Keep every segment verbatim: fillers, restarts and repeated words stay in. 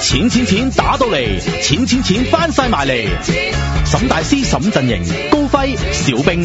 錢錢錢打到嚟，錢錢錢翻晒埋嚟。沈大師沈陣營，高輝小兵。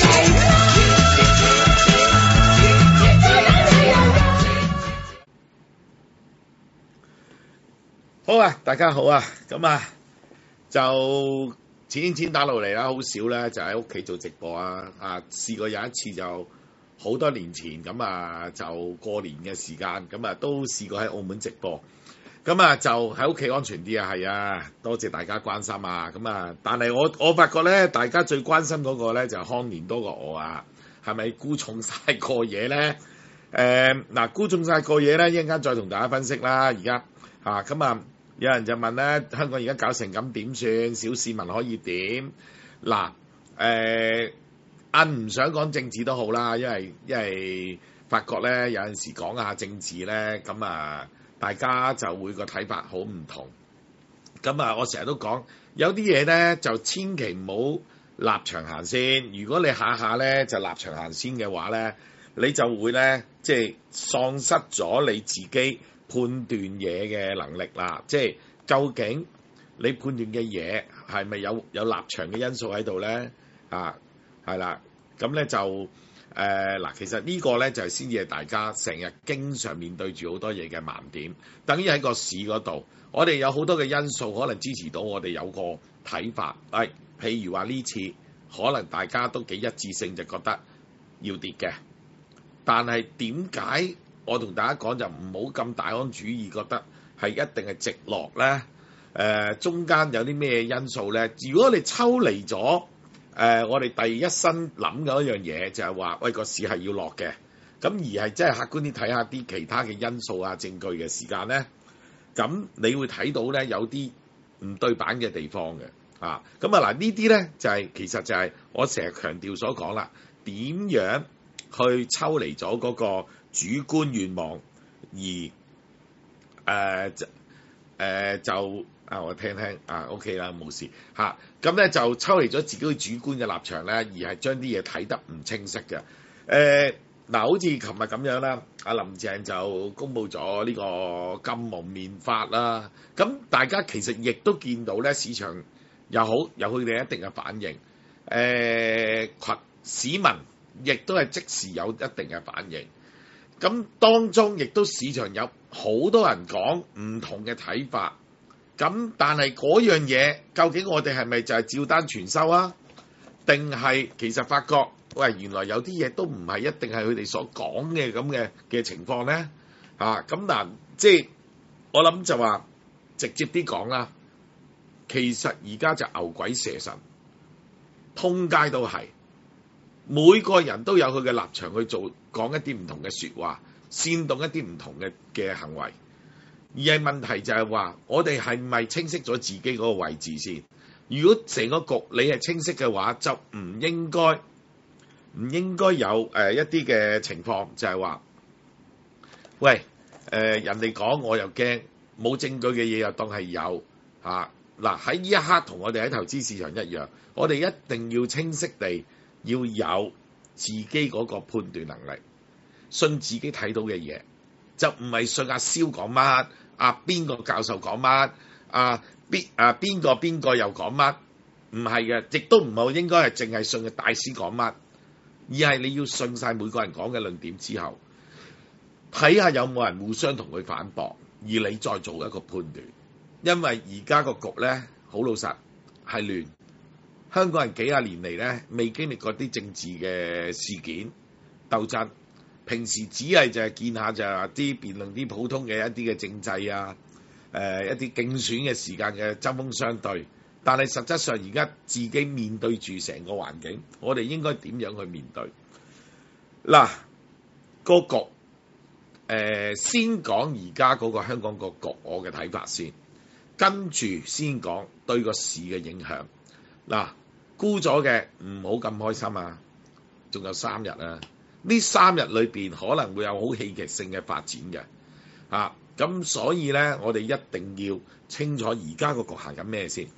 好啊，大家好啊，咁啊就錢錢錢打到嚟啦，好少咧就喺屋企做直播啊，啊試過有一次就好多年前咁啊，就過年嘅時間咁啊，都試過喺澳門直播。咁啊，就喺屋企安全啲啊，係啊，多謝大家關心啊。咁啊，但係我我發覺咧，大家最關心嗰個咧就係康年多過我啊，係咪沽重晒過嘢咧？誒、呃、嗱，沽重晒過嘢咧，一陣間再同大家分析啦。而家啊，咁啊，有人就問咧，香港而家搞成咁點算？小市民可以點？嗱，誒，硬唔想講政治都好啦，因為因為發覺咧有陣時講下政治咧，咁啊。大家就會個睇法好唔同，咁啊，我成日都講有啲嘢咧就千祈唔好立場行先。如果你下下咧就立場行先嘅話咧，你就會咧即係喪失咗你自己判斷嘢嘅能力啦。即係究竟你判斷嘅嘢係咪有有立場嘅因素喺度咧？啊，係啦，咁咧就。誒嗱、呃，其實呢個咧就係先至係大家成日經常面對住好多嘢嘅盲點，等於喺個市嗰度，我哋有好多嘅因素可能支持到我哋有個睇法。誒、哎，譬如話呢次可能大家都幾一致性就覺得要跌嘅，但係點解我同大家講就唔好咁大安旨意，覺得係一定係直落咧？誒、呃，中間有啲咩因素咧？如果你抽離咗。誒、呃，我哋第一身諗嘅一樣嘢就係話，喂，個市係要落嘅，咁而係真係客觀啲睇下啲其他嘅因素啊、證據嘅時間咧，咁你會睇到咧有啲唔對版嘅地方嘅，啊，咁啊嗱呢啲咧就係、是、其實就係我成日強調所講啦，點樣去抽離咗嗰個主觀願望，而誒、呃、就誒、呃、就。啊！我聽聽啊 ，OK 啦，冇事嚇。咁、啊、咧就抽離咗自己主觀嘅立場咧，而係將啲嘢睇得唔清晰嘅。誒、呃、嗱，好似琴日咁樣啦，阿林鄭就公布咗呢個禁蒙面法啦。咁大家其實亦都見到咧，市場又好有佢哋一定嘅反應。誒、呃、群市民亦都係即時有一定嘅反應。咁當中亦都市場有好多人講唔同嘅睇法。咁但係嗰樣嘢，究竟我哋係咪就係照單全收啊？定係其實發覺，喂，原來有啲嘢都唔係一定係佢哋所講嘅咁嘅嘅情況咧。啊，咁嗱，即係我諗就話直接啲講啦。其實而家就牛鬼蛇神，通街都係，每個人都有佢嘅立場去做，講一啲唔同嘅説話，煽動一啲唔同嘅嘅行為。而係問題就係話，我哋係咪清晰咗自己嗰個位置先？如果成個局你係清晰嘅話，就唔應該唔應該有誒、呃、一啲嘅情況，就係話，喂誒、呃、人哋講我又驚，冇證據嘅嘢又當係有嚇。嗱，喺呢一刻同我哋喺投資市場一樣，我哋一定要清晰地要有自己嗰個判斷能力，信自己睇到嘅嘢。就唔係信阿蕭講乜，阿邊個教授講乜，阿邊啊邊個邊個又講乜，唔係嘅，亦都唔好應該係淨係信嘅大師講乜，而係你要信晒每個人講嘅論點之後，睇下有冇人互相同佢反駁，而你再做一個判斷。因為而家個局咧，好老實係亂，香港人幾廿年嚟咧未經歷過啲政治嘅事件鬥爭。平時只係就係見下就係啲辯論啲普通嘅一啲嘅政制啊，誒、呃、一啲競選嘅時間嘅針鋒相對，但係實質上而家自己面對住成個環境，我哋應該點樣去面對？嗱，個局誒、呃、先講而家嗰個香港個局，我嘅睇法先，跟住先講對個市嘅影響。嗱，沽咗嘅唔好咁開心啊，仲有三日啊！呢三日裏邊可能會有好戲劇性嘅發展嘅，啊，咁所以咧，我哋一定要清楚而家個局行緊咩先。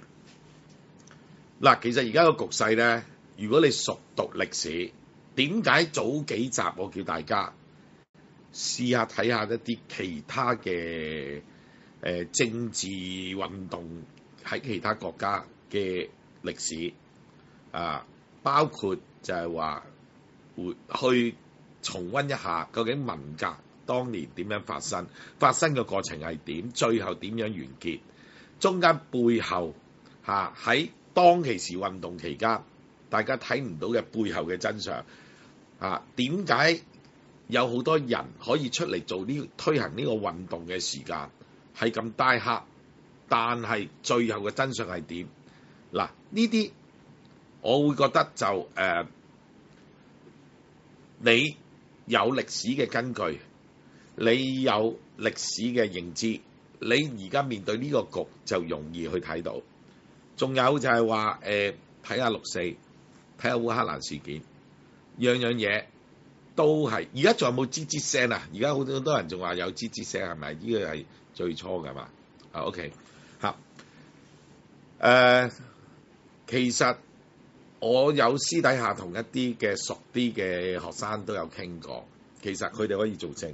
嗱，其實而家個局勢咧，如果你熟讀歷史，點解早幾集我叫大家試下睇下一啲其他嘅呃、政治運動喺其他國家嘅歷史啊，包括就係話會去重溫一下究竟文革當年點樣發生，發生嘅過程係點，最後點樣完結，中間背後嚇喺、啊、當其時運動期間大家睇唔到嘅背後嘅真相啊，點解有好多人可以出嚟做呢推行呢個運動嘅時間係咁大黑，但係最後嘅真相係點？嗱，呢啲我會覺得就誒、呃，你有歷史嘅根據，你有歷史嘅認知，你而家面對呢個局就容易去睇到。仲有就係話誒，睇下六四，睇下烏克蘭事件，樣樣嘢都係。而家仲有冇吱吱聲啊？而家好多人仲話有吱吱聲，係咪？呢個係最初㗎嘛？啊 ，OK， 嚇，誒，其實我有私底下同一啲嘅熟啲嘅學生都有傾過，其實佢哋可以做證。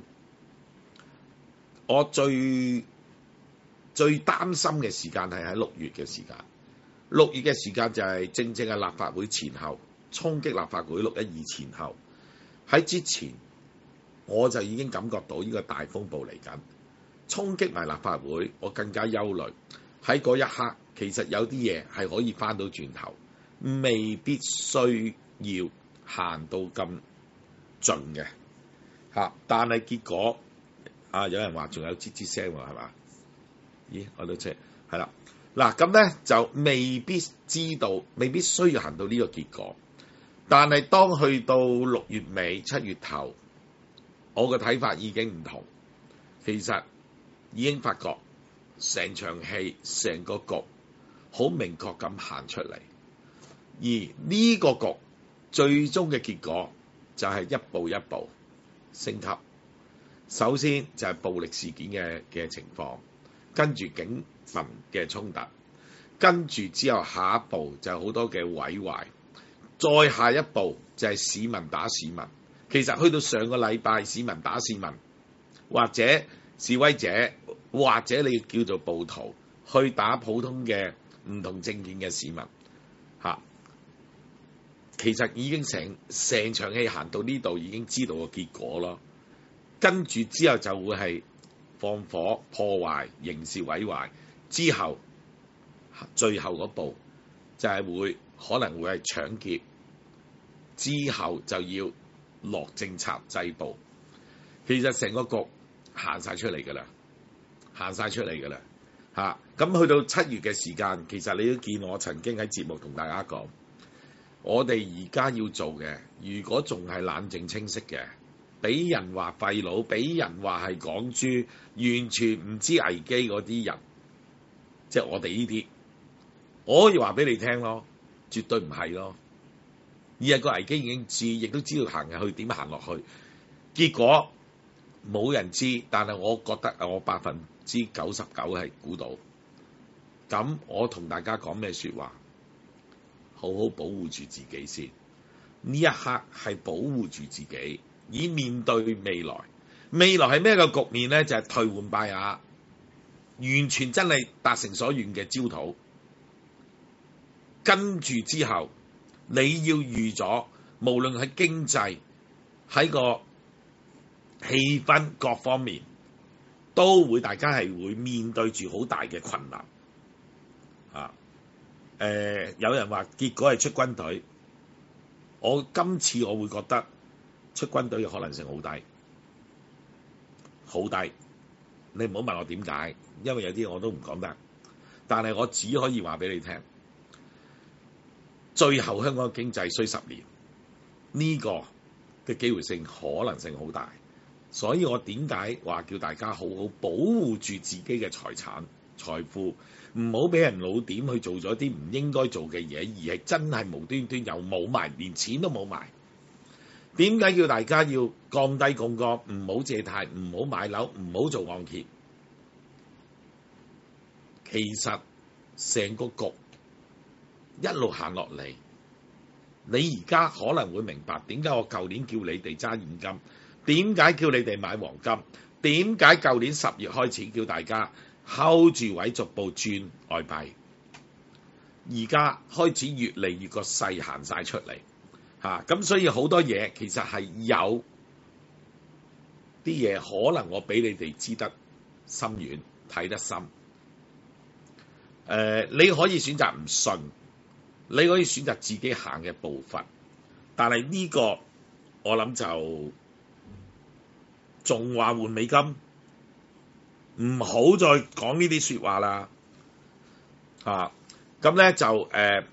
我最最擔心嘅時間係喺六月嘅時間，六月嘅時間就係正正係立法會前後，衝擊立法會六一二前後。喺之前我就已經感覺到呢個大風暴嚟緊，衝擊埋立法會，我更加憂慮。喺嗰一刻，其實有啲嘢係可以翻到轉頭，未必需要行到咁盡嘅嚇。但係結果啊，有人話仲有吱吱聲喎，係嘛？咦，我都知係啦。嗱，咁咧就未必知道，未必需要行到呢個結果。但係當去到六月尾、七月頭，我嘅睇法已經唔同。其實已經發覺成場戲、成個局好明確咁行出嚟，而呢個局最終嘅結果就係一步一步升級。首先就係暴力事件嘅嘅情況，跟住警民嘅衝突，跟住之後下一步就係好多嘅毀壞，再下一步就係市民打市民。其實去到上個禮拜，市民打市民，或者示威者，或者你叫做暴徒去打普通嘅唔同政見嘅市民嚇，其實已經成成場戲行到呢度，已經知道個結果咯。跟住之後就會係放火破壞、刑事毀壞，之後最後嗰步就係會可能會係搶劫，之後就要落政策制暴。其實成個局行晒出嚟㗎啦，行晒出嚟㗎啦嚇。咁去到七月嘅時間，其實你都見我曾經喺節目同大家講，我哋而家要做嘅，如果仲係冷靜清晰嘅，俾人話廢佬，俾人話係港豬，完全唔知危機嗰啲人，即係我哋呢啲，我可以話俾你聽咯，絕對唔係咯。而係個危機已經知，亦都知道行入去點行落去，結果冇人知，但係我覺得我百分之九十九係估到。咁我同大家講咩説話？好好保護住自己先。呢一刻係保護住自己，以面對未來。未來係咩個局面咧？就係、是、頹垣敗瓦，完全真係達成所願嘅焦土。跟住之後，你要預咗，無論喺經濟、喺個氣氛各方面，都會大家係會面對住好大嘅困難。啊，誒、呃，有人話結果係出軍隊，我今次我會覺得出軍隊嘅可能性好低，好低。你唔好問我點解，因為有啲我都唔講得，但係我只可以話俾你聽。最後香港嘅經濟需十年，呢、這個嘅機會性可能性好大，所以我點解話叫大家好好保護住自己嘅財產財富，唔好俾人老點去做咗啲唔應該做嘅嘢，而係真係無端端又冇埋，連錢都冇埋。點解叫大家要降低槓桿，唔好借貸，唔好買樓，唔好做按揭？其實成個局一路行落嚟，你而家可能會明白點解我舊年叫你哋揸現金，點解叫你哋買黃金，點解舊年十月開始叫大家睺住位逐步轉外幣，而家開始越嚟越個勢行晒出嚟嚇，咁、啊、所以好多嘢其實係有啲嘢可能我俾你哋知得深遠，睇得深。誒、呃，你可以選擇唔信，你可以選擇自己行嘅步伐，但係呢個我諗就仲話換美金。唔好再講呢啲説話啦，啊，咁咧就誒、呃，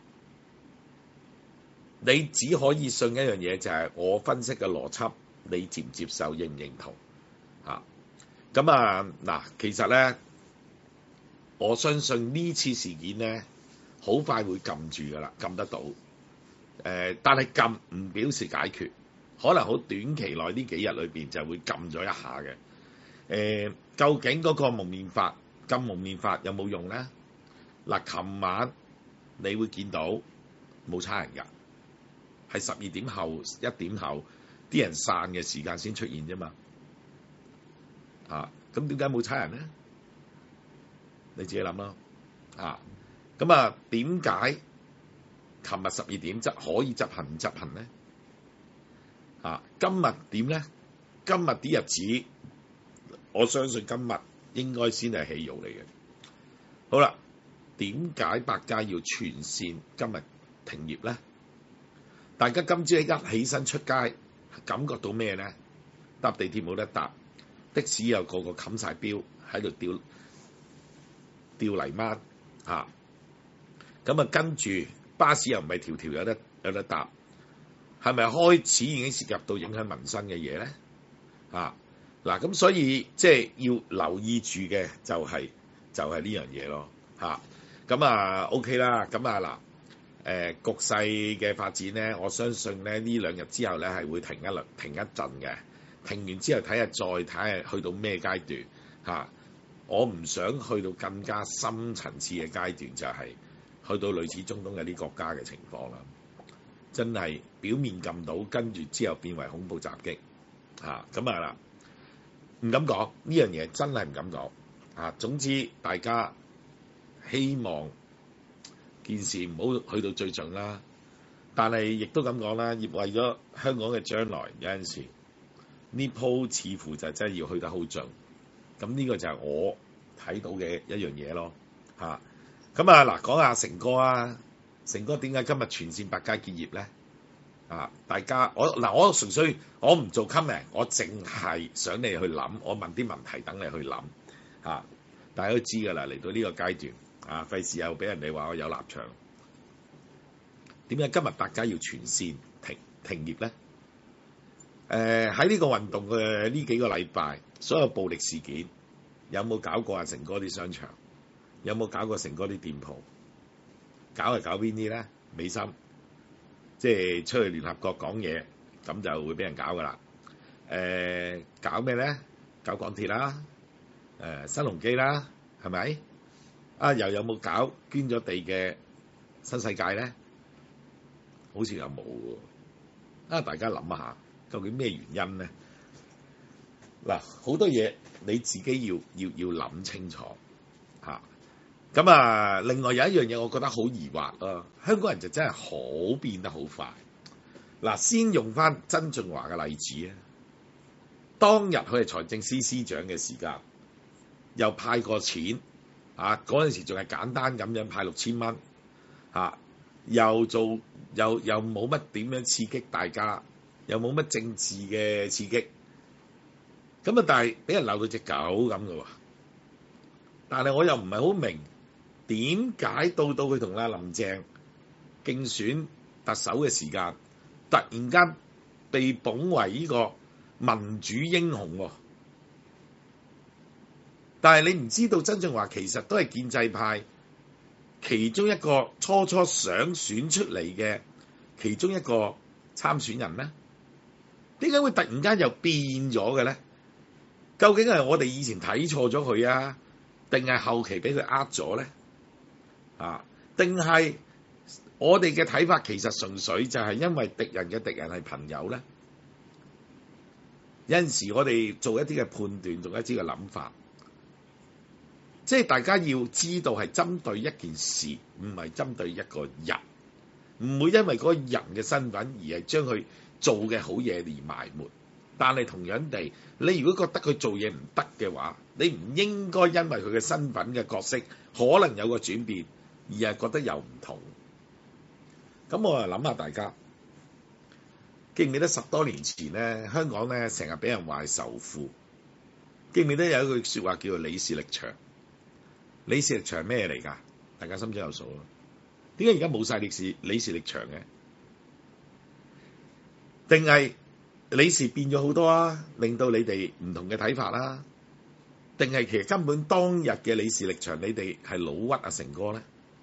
你只可以信一樣嘢，就係、是、我分析嘅邏輯，你接唔接受，認唔認同？啊，咁啊嗱，其實咧，我相信呢次事件咧，好快會撳住噶啦，撳得到。誒、呃，但係撳唔表示解決，可能好短期內呢幾日裏邊就會撳咗一下嘅。誒、呃，究竟嗰個蒙面法禁蒙面法有冇用咧？嗱，琴晚你會見到冇差人㗎，係十二點後一點後啲人散嘅時間先出現啫嘛。啊，咁點解冇差人咧？你自己諗咯。啊，咁啊，點解琴日十二點執可以執行唔執行咧？啊，今日點咧？今日啲日子。我相信今日應該先係戲肉嚟嘅。好啦，點解百佳要全線今日停業咧？大家今朝一起身出街，感覺到咩咧？搭地鐵冇得搭，的士又個個冚晒標喺度吊吊泥鯭嚇。咁啊，跟住巴士又唔係條條有得有得搭，係咪開始已經涉及到影響民生嘅嘢咧？啊！嗱，咁所以即係要留意住嘅就係、是、就係、是、呢樣嘢咯嚇。咁啊 OK 啦，咁啊嗱，誒、呃、局勢嘅發展咧，我相信咧呢兩日之後咧係會停一輪停一陣嘅，停完之後睇下再睇下去到咩階段嚇、啊。我唔想去到更加深層次嘅階段，就係、是、去到類似中東有啲國家嘅情況啦。真係表面撳到，跟住之後變為恐怖襲擊嚇。咁啊嗱。唔敢講呢樣嘢，真係唔敢講啊！總之大家希望件事唔好去到最盡啦，但係亦都咁講啦，為咗香港嘅將來，有陣時呢鋪似乎就真係要去得好盡。咁呢個就係我睇到嘅一樣嘢咯嚇。咁啊嗱，講下成哥啊，成哥點解今日全線百佳結業咧？啊！大家我嗱，我純粹我唔做 comment，我淨係想你去諗，我問啲問題等你去諗嚇、啊。大家都知㗎啦，嚟到呢個階段啊，費事又俾人哋話我有立場。點解今日百佳要全線停停業咧？誒喺呢個運動嘅呢幾個禮拜，所有暴力事件有冇搞過啊？成哥啲商場有冇搞過成哥啲店鋪？搞係搞邊啲咧？美心。即係出去聯合國講嘢，咁就會俾人搞噶啦。誒、呃，搞咩咧？搞港鐵啦，誒、呃，新鴻基啦，係咪？啊，又有冇搞捐咗地嘅新世界咧？好似又冇喎。啊，大家諗下，究竟咩原因咧？嗱，好多嘢你自己要要要諗清楚嚇。咁啊，另外有一樣嘢，我覺得好疑惑啊！香港人就真係好變得好快。嗱，先用翻曾俊華嘅例子啊，當日佢係財政司司長嘅時間，又派過錢啊，嗰陣時仲係簡單咁樣派六千蚊啊，又做又又冇乜點樣刺激大家，又冇乜政治嘅刺激，咁啊，但係俾人鬧到隻狗咁嘅喎。但係我又唔係好明。點解到到佢同阿林鄭競選特首嘅時間，突然間被捧為呢個民主英雄喎？但係你唔知道曾俊華其實都係建制派其中一個初初想選出嚟嘅其中一個參選人咩？點解會突然間又變咗嘅咧？究竟係我哋以前睇錯咗佢啊，定係後期俾佢呃咗咧？啊，定係我哋嘅睇法其實純粹就係因為敵人嘅敵人係朋友咧？有陣時我哋做一啲嘅判斷，做一啲嘅諗法， 即係大家要知道係針對一件事，唔係針對一個人，唔會因為嗰個人嘅身份而係將佢做嘅好嘢而埋沒。但係同樣地，你如果覺得佢做嘢唔得嘅話，你唔應該因為佢嘅身份嘅角色可能有個轉變，而係覺得有唔同。咁我又諗下大家，記唔記得十多年前咧，香港咧成日俾人話係仇富？記唔記得有一句説話叫做李氏力場？李氏力場咩嚟㗎？大家心中有數咯。點解而家冇晒李氏李氏力場嘅？定係李氏變咗好多啊，令到你哋唔同嘅睇法啦？定係其實根本當日嘅李氏力場，你哋係老屈阿成哥咧？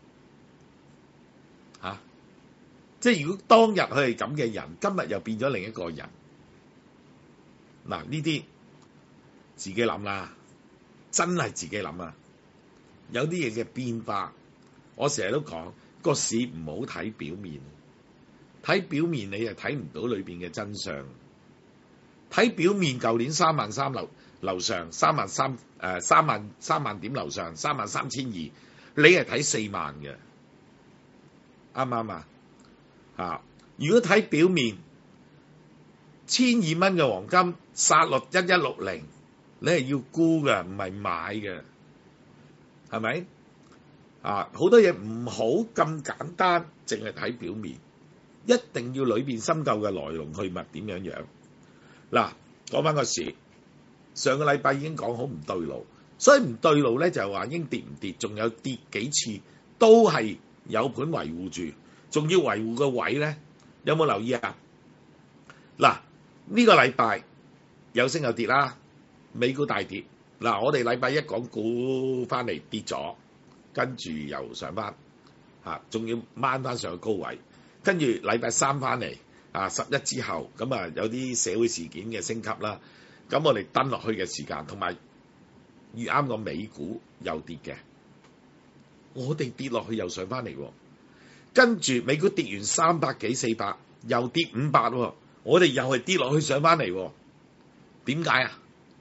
嚇、啊！即係如果當日佢係咁嘅人，今日又變咗另一個人。嗱，呢啲自己諗啦，真係自己諗啊！有啲嘢嘅變化，我成日都講個市唔好睇表面，睇表面你係睇唔到裏邊嘅真相。睇表面，舊年三萬三樓樓上，三萬三誒三萬三萬點樓上，三萬三千二，你係睇四萬嘅，啱唔啱啊？啊！如果睇表面，千二蚊嘅黃金殺落一一六零，你係要沽嘅，唔係買嘅，係咪？啊！好多嘢唔好咁簡單，淨係睇表面，一定要裏邊深究嘅來龍去脈點樣樣。嗱，講翻個市，上個禮拜已經講好唔對路，所以唔對路咧就係話應跌唔跌，仲有跌幾次都係有盤維護住，仲要維護個位咧，有冇留意啊？嗱，呢個禮拜有升有跌啦，美股大跌。嗱，我哋禮拜一講股翻嚟跌咗，跟住又上翻，嚇，仲要掹翻上去高位，跟住禮拜三翻嚟。啊！十一之後咁啊，有啲社會事件嘅升級啦，咁我哋登落去嘅時間，同埋遇啱個美股又跌嘅，我哋跌落去又上翻嚟，跟住美股跌完三百幾四百，又跌五百，我哋又係跌落去上翻嚟，點解啊？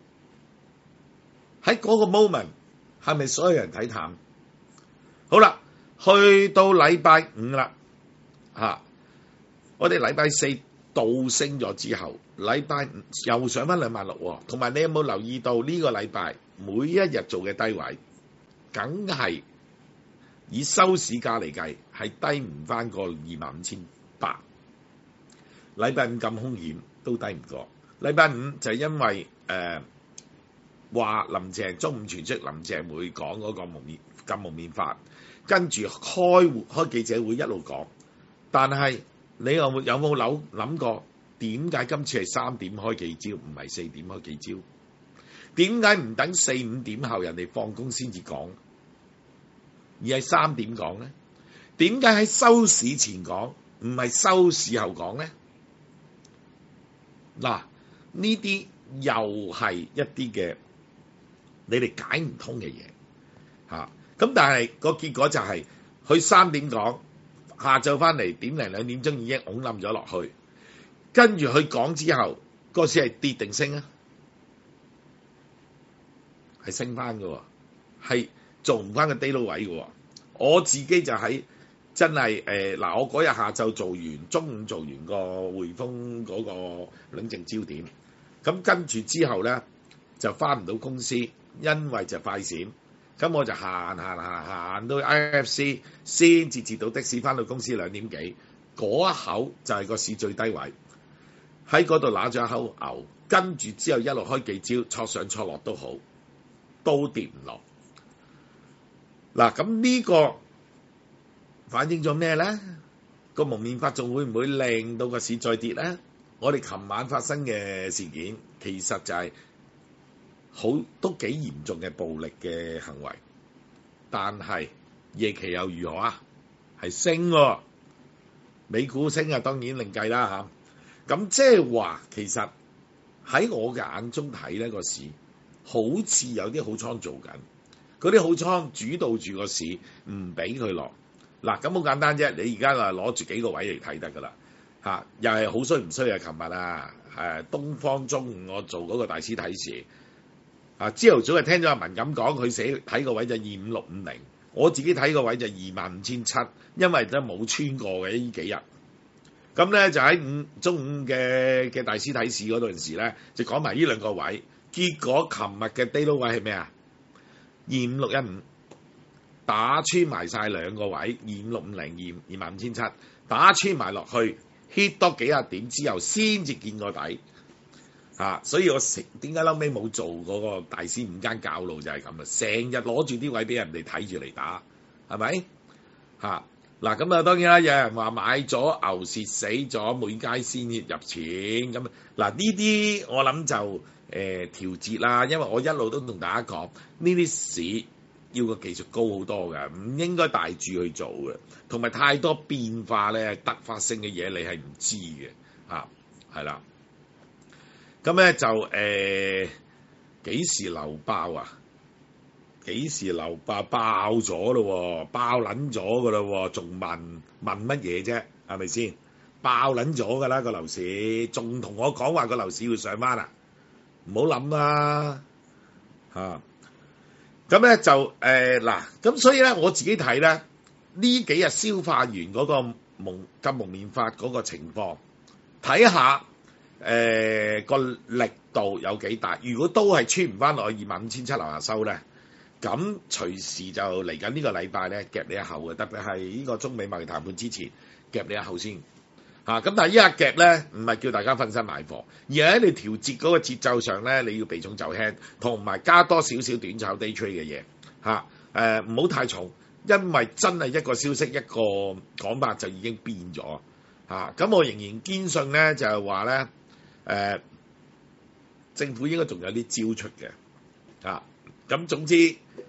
喺嗰個 moment 係咪所有人睇淡？好啦，去到禮拜五啦，嚇、啊！我哋禮拜四倒升咗之後，禮拜五又上翻兩萬六，同埋你有冇留意到呢個禮拜每一日做嘅低位，梗係以收市價嚟計係低唔翻過二萬五千八。禮拜五咁兇險都低唔過。禮拜五就係因為誒話、呃、林鄭中午傳出林鄭會講嗰個蒙面禁蒙面法，跟住開會開記者會一路講，但係。你有冇有冇諗諗過點解今次係三點開記招，唔係四點開記招？點解唔等四五點後人哋放工先至講，而係三點講咧？點解喺收市前講，唔係收市後講咧？嗱，呢啲又係一啲嘅你哋解唔通嘅嘢嚇。咁但係個結果就係佢三點講。下晝翻嚟點零兩點鐘已經拱冧咗落去，跟住佢講之後，個市係跌定升啊？係升翻嘅，係做唔翻個低撈位嘅。我自己就喺真係誒嗱，我嗰日下晝做完，中午做完個匯豐嗰個領證焦點，咁跟住之後咧就翻唔到公司，因為就快閃。咁我就行行行行到 I F C 先至截到的士翻到公司兩點幾，嗰一口就係個市最低位，喺嗰度揦咗一口牛，跟住之後一路開記招，挫上挫落都好，都跌唔落。嗱，咁呢個反映咗咩咧？個蒙面法仲會唔會令到個市再跌咧？我哋琴晚發生嘅事件其實就係、是。好都幾嚴重嘅暴力嘅行為，但係夜期又如何啊？係升喎，美股升啊，當然另計啦嚇。咁即係話，其實喺我嘅眼中睇呢個市好似有啲好倉做緊，嗰啲好倉主導住個市，唔俾佢落。嗱，咁好簡單啫，你而家啊攞住幾個位嚟睇得㗎啦嚇，又係好衰唔衰啊？琴日啊，誒東方中午我做嗰個大師睇市。 啊，朝頭早就聽咗阿文咁講，佢寫睇個位就二五六五零，我自己睇個位就二萬五千七，因為都冇穿過嘅呢幾日。咁咧就喺午中午嘅嘅大師睇市嗰陣時咧，就講埋呢兩個位。結果琴日嘅低撈位係咩啊？二五六一五打穿埋晒兩個位，二五六五零、二二萬五千七，打穿埋落去 hit 多幾廿點之後，先至見個底。啊！所以我成點解後尾冇做嗰個大師五間教路就係咁啊！成日攞住啲位俾人哋睇住嚟打，係咪？嚇嗱咁啊！當然啦，有人話買咗牛蝕死咗，每街先入錢咁。嗱呢啲我諗就誒、呃、調節啦，因為我一路都同大家講，呢啲市要個技術高好多嘅，唔應該大注去做嘅，同埋太多變化咧，突發性嘅嘢你係唔知嘅嚇，係、啊、啦。咁咧就誒幾、呃、時流爆啊？幾時流爆？爆咗咯喎，爆撚咗㗎啦喎，仲問問乜嘢啫？係咪先？爆撚咗㗎啦個樓市，仲同我講話個樓市會上返啊？唔好諗啦嚇！咁、啊、咧就誒嗱，咁、呃、所以咧我自己睇咧呢幾日消化完嗰個蒙禁蒙面法嗰個情況，睇下。誒、呃、個力度有幾大？如果都係穿唔翻落去二萬五千七樓下收咧，咁隨時就嚟緊呢個禮拜咧夾你一後嘅，特別係呢個中美貿易談判之前夾你一後先嚇。咁、啊、但係依下夾咧，唔係叫大家分身買貨，而係喺你調節嗰個節奏上咧，你要避重就輕，同埋加多少少短炒 day trade 嘅嘢嚇。誒唔好太重，因為真係一個消息一個講法就已經變咗嚇。咁、啊、我仍然堅信咧，就係話咧。誒、呃，政府應該仲有啲招出嘅，啊，咁總之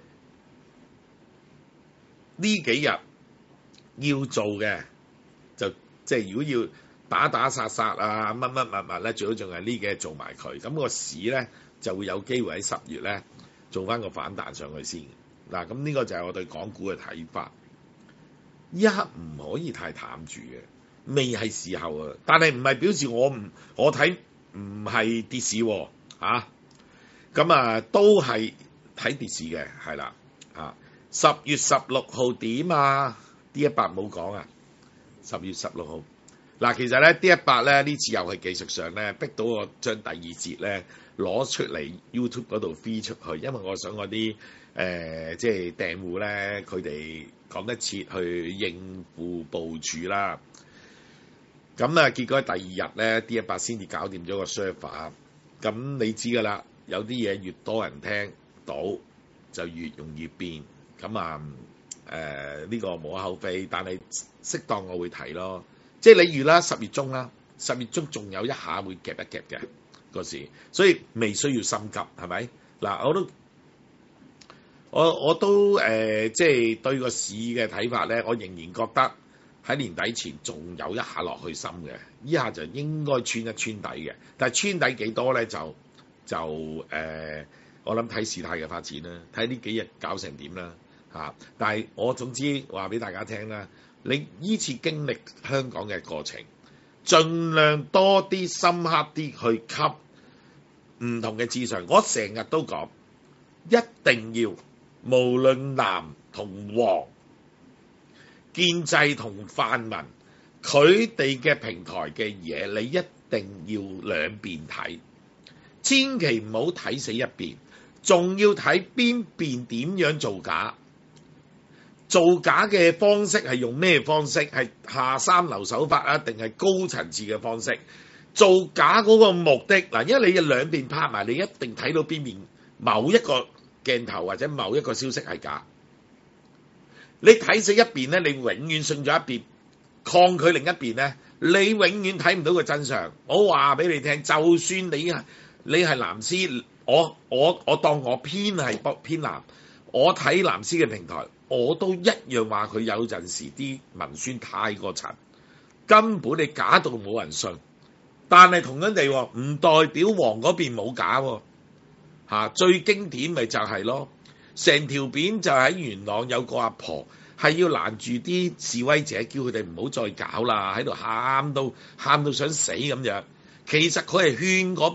呢幾日要做嘅就即係如果要打打殺殺啊乜乜物物咧，最好仲係呢幾日做埋佢，咁、那個市咧就會有機會喺十月咧做翻個反彈上去先。嗱、啊，咁呢個就係我對港股嘅睇法。依刻唔可以太淡住嘅。未係時候啊，但係唔係表示我唔我睇唔係跌市喎嚇，咁啊都係睇跌市嘅，係啦嚇。十月十六號點啊？D 一百冇講啊，十月十六號嗱，其實咧 D 一百咧呢次又係技術上咧逼到我將第二節咧攞出嚟 YouTube 嗰度飛出去，因為我想嗰啲誒即係訂戶咧佢哋講得切去應付部署啦。咁啊，結果第二日咧 D 一百先至搞掂咗個 server。咁你知㗎啦，有啲嘢越多人聽到就越容易變。咁啊誒呢個無可厚非，但係適當我會提咯。即係例如啦，十月中啦，十月中仲有一下會夾一夾嘅個時，所以未需要心急，係咪？嗱，我都我我都誒、呃，即係對個市嘅睇法咧，我仍然覺得。喺年底前仲有一下落去深嘅，依下就應該穿一穿底嘅，但係穿底幾多咧？就就誒、呃，我諗睇事態嘅發展啦，睇呢幾日搞成點啦嚇。但係我總之話俾大家聽啦，你依次經歷香港嘅過程，盡量多啲深刻啲去吸唔同嘅資訊。我成日都講，一定要無論藍同黃。建制同泛民，佢哋嘅平台嘅嘢，你一定要兩邊睇，千祈唔好睇死一邊，仲要睇邊邊點樣造假。造假嘅方式係用咩方式？係下三流手法啊，定係高層次嘅方式？造假嗰個目的嗱，因為你嘅兩邊拍埋，你一定睇到邊邊某一個鏡頭或者某一個消息係假。你睇死一邊咧，你永遠信咗一邊，抗拒另一邊咧，你永遠睇唔到個真相。我話俾你聽，就算你係你係藍絲，我我我當我偏係偏藍，我睇藍絲嘅平台，我都一樣話佢有陣時啲文宣太過塵，根本你假到冇人信。但係同樣地，唔代表黃嗰邊冇假喎，嚇，最經典咪就係咯。成條片就喺元朗有個阿婆係要攔住啲示威者，叫佢哋唔好再搞啦，喺度喊到喊到想死咁樣。其實佢係勸嗰班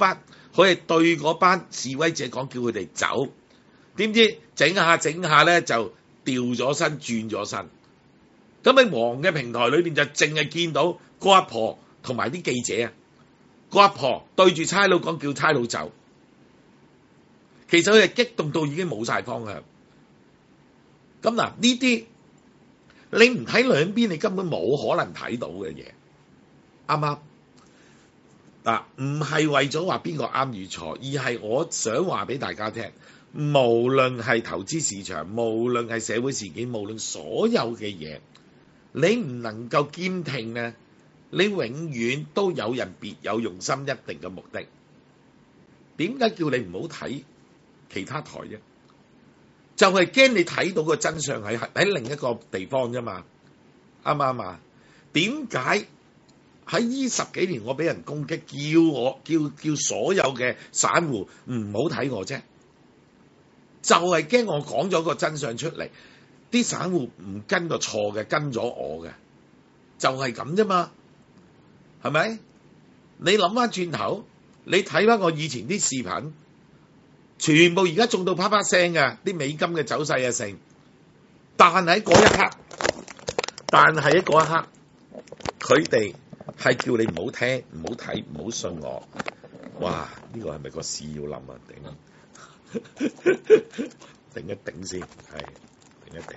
佢係對嗰班示威者講，叫佢哋走。點知整下整下咧就掉咗身轉咗身。咁喺黃嘅平台裏邊就淨係見到個阿婆同埋啲記者啊，個阿婆對住差佬講，叫差佬走。其實佢係激動到已經冇晒方向。咁嗱，呢啲你唔睇兩邊，你根本冇可能睇到嘅嘢，啱唔啱？嗱，唔係為咗話邊個啱與錯，而係我想話俾大家聽，無論係投資市場，無論係社會事件，無論所有嘅嘢，你唔能夠兼聽咧，你永遠都有人別有用心，一定嘅目的。點解叫你唔好睇其他台啫？就係驚你睇到個真相喺喺另一個地方啫嘛，啱唔啱啊？點解喺呢十幾年我俾人攻擊，叫我叫叫所有嘅散戶唔好睇我啫？就係驚我講咗個真相出嚟，啲散戶唔跟個錯嘅，跟咗我嘅，就係咁啫嘛，係咪？你諗翻轉頭，你睇翻我以前啲視頻。全部而家中到啪啪聲嘅，啲美金嘅走勢啊成，但係喺嗰一刻，但係喺嗰一刻，佢哋係叫你唔好聽、唔好睇、唔好信我。哇！呢個係咪個市要冧啊？頂，頂一頂先，係頂一頂，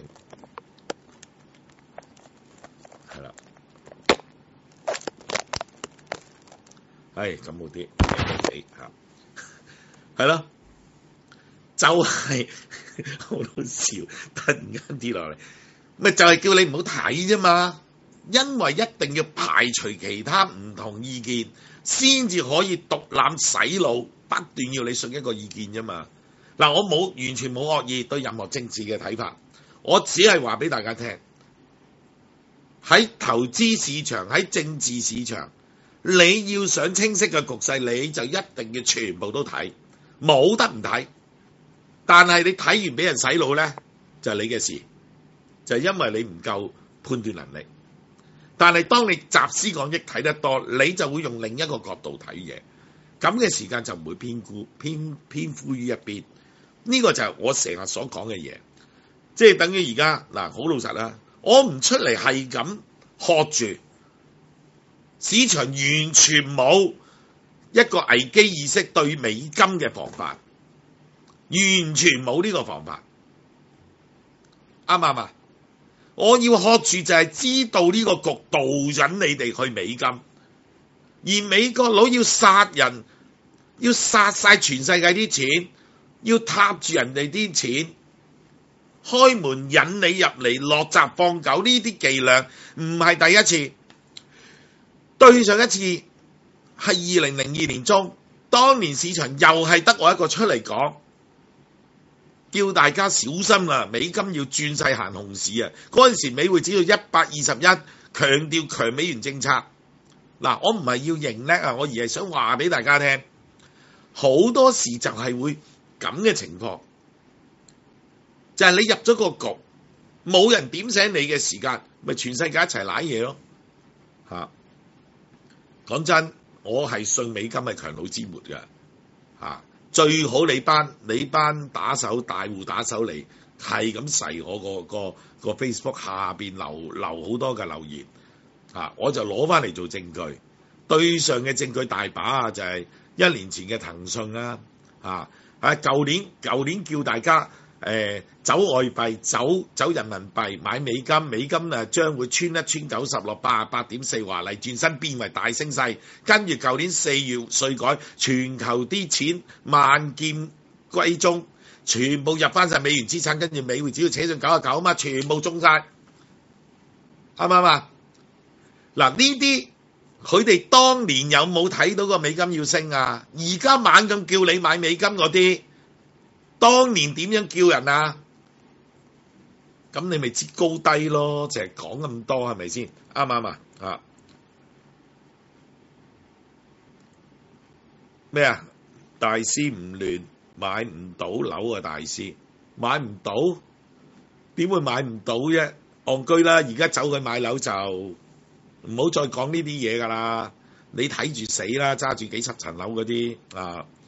係啦，係咁好啲，幾嚇，係咯。就係好好笑，突然間跌落嚟，咪就係叫你唔好睇啫嘛，因為一定要排除其他唔同意見，先至可以獨攬洗腦，不斷要你信一個意見啫嘛。嗱，我冇完全冇惡意對任何政治嘅睇法，我只係話俾大家聽，喺投資市場，喺政治市場，你要想清晰嘅局勢，你就一定要全部都睇，冇得唔睇。但係你睇完俾人洗腦咧，就係你嘅事，就係因為你唔夠判斷能力。但係當你集思廣益睇得多，你就會用另一個角度睇嘢，咁嘅時間就唔會偏孤偏偏附於一邊。呢個就係我成日所講嘅嘢，即係等於而家嗱，好老實啦，我唔出嚟係咁喝住，市場完全冇一個危機意識對美金嘅防範。完全冇呢個防範，啱唔啱啊？我要喝住就係知道呢個局導引你哋去美金，而美國佬要殺人，要殺晒全世界啲錢，要撻住人哋啲錢，開門引你入嚟，落閘放狗，呢啲伎倆唔係第一次，對上一次係二零零二年中，當年市場又係得我一個出嚟講。叫大家小心啦，美金要轉勢行熊市啊！嗰陣時美匯指數一百二十一，強調強美元政策。嗱，我唔係要認叻啊，我而係想話俾大家聽，好多時就係會咁嘅情況，就係你入咗個局，冇人點醒你嘅時間，咪全世界一齊瀨嘢咯嚇。講真，我係信美金係強弩之末嘅嚇。最好你班你班打手大戶打手嚟係咁細我個個個 Facebook 下邊留留好多嘅留言啊，我就攞翻嚟做證據。對上嘅證據大把啊，就係一年前嘅騰訊啦，啊啊舊年舊年叫大家誒、呃、走外幣走走人民幣買美金，美金啊將會穿一穿九十落八十八點四，華麗轉身變為大升勢。跟住舊年四月稅改，全球啲錢萬劍歸宗，全部入翻晒美元資產，跟住美匯只要扯上九十九啊嘛，全部中晒，啱唔啱啊？嗱，呢啲佢哋當年有冇睇到個美金要升啊？而家猛咁叫你買美金嗰啲，當年點樣叫人啊？咁你咪知高低咯，淨係講咁多係咪先？啱唔啱啊？啊咩啊？大師唔亂，買唔到樓啊！大師買唔到，點會買唔到啫？戇居啦！而家走去買樓就唔好再講呢啲嘢㗎啦！你睇住死啦，揸住幾十層樓嗰啲啊！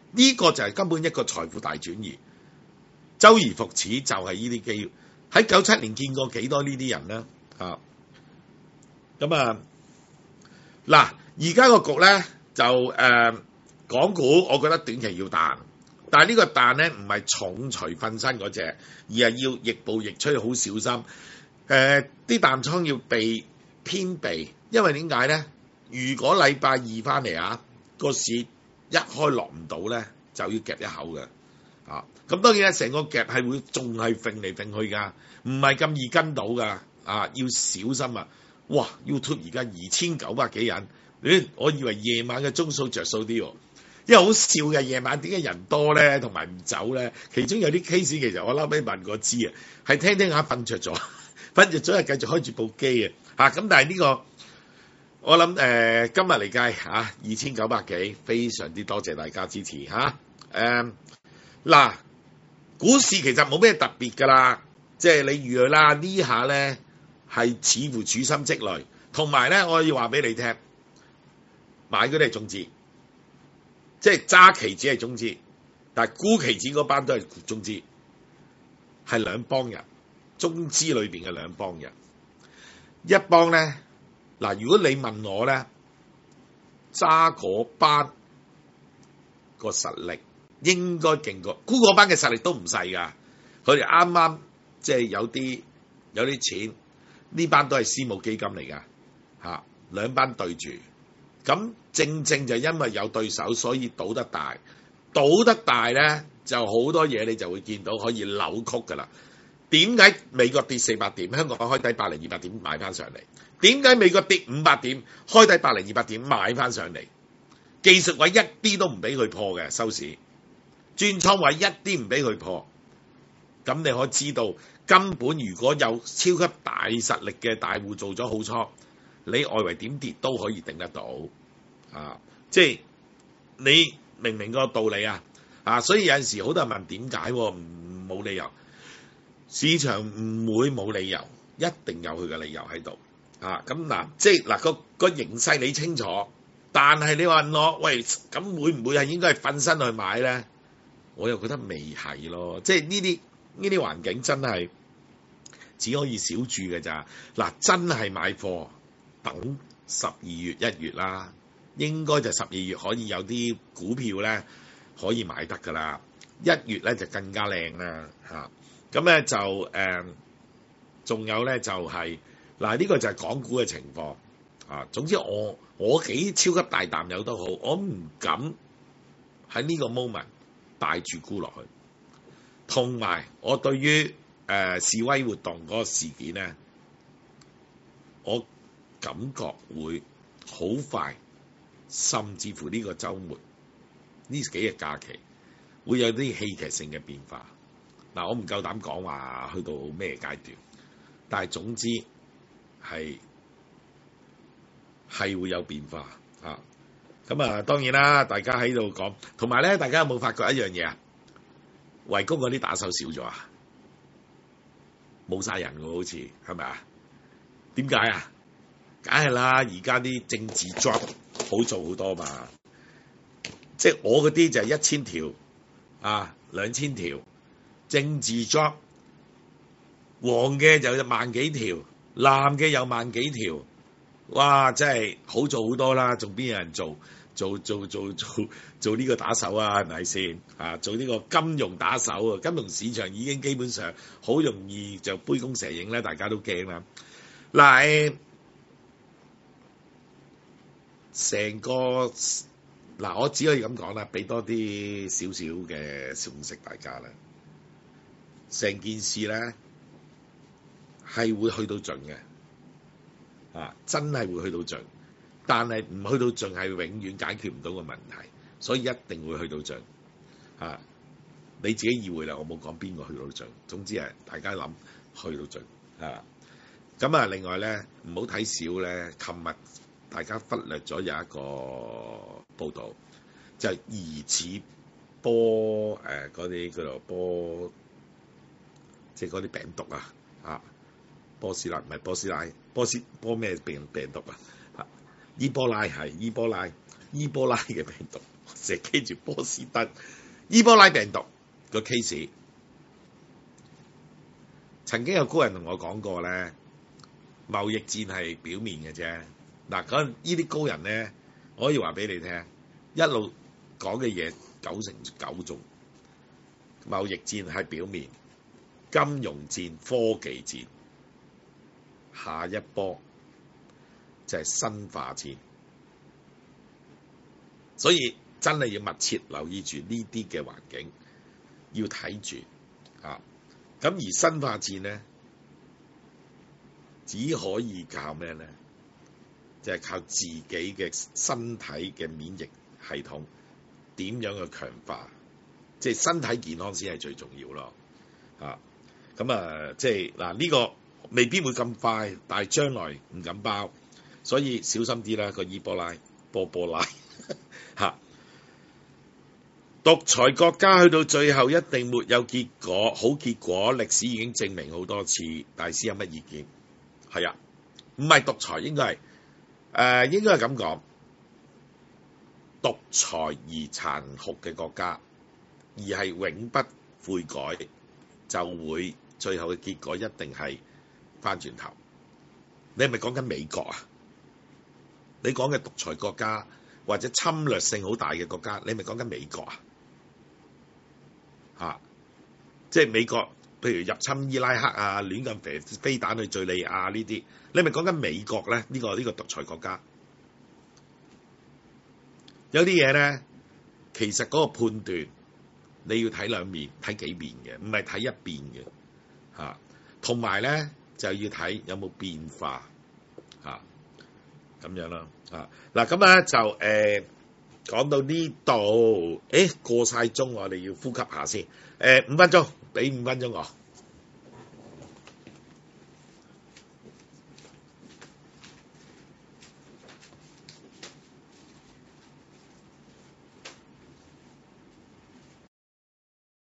呢、個就係根本一個財富大轉移，周而復始就係呢啲機會。喺九七年見過幾多呢啲人咧？啊，咁啊嗱，而家個局咧就誒、呃、港股，我覺得短期要彈，但係呢個彈咧唔係重錘瞓身嗰隻，而係要逆步逆趨，好小心。誒、呃，啲淡倉要避偏避，因為點解咧？如果禮拜二翻嚟啊，個市一開落唔到咧，就要夾一口嘅。啊，咁當然咧，成個夾係會仲係揈嚟揈去㗎，唔係咁易跟到㗎。啊，要小心啊！哇 ，YouTube 而家二千九百幾人，咦？我以為夜晚嘅鐘數着數啲喎，因為好笑嘅夜晚點解人多咧，同埋唔走咧？其中有啲 case 其實我後尾問過知啊，係聽聽下瞓着咗，瞓着咗係繼續開住部機嘅嚇。咁、啊、但係呢、這個我諗誒、呃、今日嚟計嚇二千九百幾，非常之多謝大家支持嚇。誒、啊、嗱，股市其實冇咩特別㗎啦，即係你預啦呢下咧。係似乎處心積慮，同埋咧，我要話俾你聽，買嗰啲係中資，即係揸期指係中資，但係沽期指嗰班都係中資，係兩幫人，中資裏邊嘅兩幫人，一幫咧嗱，如果你問我咧，揸嗰班個實力應該勁過沽嗰班嘅實力都唔細噶，佢哋啱啱即係有啲有啲錢。呢班都係私募基金嚟㗎，嚇兩班對住，咁正正就因為有對手，所以賭得大，賭得大咧就好多嘢你就會見到可以扭曲㗎啦。點解美國跌四百點，香港開低百零二百點買翻上嚟？點解美國跌五百點，開低百零二百點買翻上嚟？技術位一啲都唔俾佢破嘅收市，轉倉位一啲唔俾佢破，咁你可以知道。根本如果有超級大實力嘅大戶做咗好倉，你外圍點跌都可以頂得到啊！即係你明唔明個道理啊？啊！所以有陣時好多人問點解冇理由，市場唔會冇理由，一定有佢嘅理由喺度啊！咁嗱，即係嗱個個形勢你清楚，但係你話我喂咁會唔會係應該係瞓身去買咧？我又覺得未係咯，即係呢啲呢啲環境真係。只可以小注嘅咋嗱，真係買貨等十二月一月啦，應該就十二月可以有啲股票咧可以買得噶啦，一月咧就更加靚啦嚇。咁、啊、咧就誒，仲、嗯、有咧就係、是、嗱，呢、這個就係港股嘅情況啊。總之我我幾超級大啖友都好，我唔敢喺呢個 moment 帶住沽落去，同埋我對於。誒、呃、示威活動嗰個事件咧，我感覺會好快，甚至乎呢個週末呢幾日假期會有啲戲劇性嘅變化。嗱、呃，我唔夠膽講話去到咩階段，但係總之係係會有變化啊！咁啊，當然啦，大家喺度講，同埋咧，大家有冇發覺一樣嘢啊？圍攻嗰啲打手少咗啊！冇晒人喎，好似係咪啊？點解啊？梗係啦，而家啲政治 job 好做好多嘛。即係我嗰啲就係一千條啊，兩千條政治 job，黃嘅就有萬幾條，藍嘅有萬幾條。哇！真係好做好多啦，仲邊有人做做做做做做呢個打手啊？係咪先啊？做呢個金融打手啊！金融市場已經基本上好容易就杯弓蛇影咧，大家都驚啦。嗱，成個嗱，我只可以咁講啦，俾多啲少少嘅信息大家啦。成件事咧係會去到盡嘅。啊！真係會去到盡，但係唔去到盡係永遠解決唔到個問題，所以一定會去到盡。啊！你自己意會啦，我冇講邊個去到盡，總之係大家諗去到盡。啊！咁啊，另外咧，唔好睇少咧，琴日大家忽略咗有一個報導，就係、疑似波誒嗰啲叫做波，即係嗰啲病毒啊！啊！波斯拉唔係波斯拉，波斯波咩病病毒啊？伊波拉係伊波拉，伊波拉嘅病毒成日記住波斯登伊波拉病毒個 case。曾經有高人同我講過咧，貿易戰係表面嘅啫。嗱，嗰呢啲高人咧，我可以話俾你聽，一路講嘅嘢九成九中。貿易戰係表面，金融戰、科技戰，下一波就係生化戰。所以真係要密切留意住呢啲嘅環境，要睇住啊。咁而生化戰咧，只可以靠咩咧？就係、是、靠自己嘅身體嘅免疫系統點樣去強化，即係身體健康先係最重要咯。啊，咁啊，即係嗱呢個未必會咁快，但係將來唔敢包，所以小心啲啦。個伊波拉、波波拉嚇。獨裁國家去到最後一定沒有結果，好結果歷史已經證明好多次。大師有乜意見？係啊，唔係獨裁，應該係誒、呃，應該係咁講，獨裁而殘酷嘅國家，而係永不悔改，就會最後嘅結果一定係翻轉頭。你係咪講緊美國啊？你講嘅獨裁國家或者侵略性好大嘅國家，你係咪講緊美國啊？啊！即係美國，譬如入侵伊拉克啊，亂咁飛飛彈去敍利亞呢啲，你係咪講緊美國咧？呢、呢個呢、呢個獨裁國家有啲嘢咧，其實嗰個判斷你要睇兩面，睇幾面嘅，唔係睇一邊嘅嚇。同埋咧就要睇有冇變化嚇，咁樣咯嚇。嗱咁咧就誒。呃講到呢度，誒過晒鐘，我哋要呼吸下先。誒五分鐘，俾五分鐘我。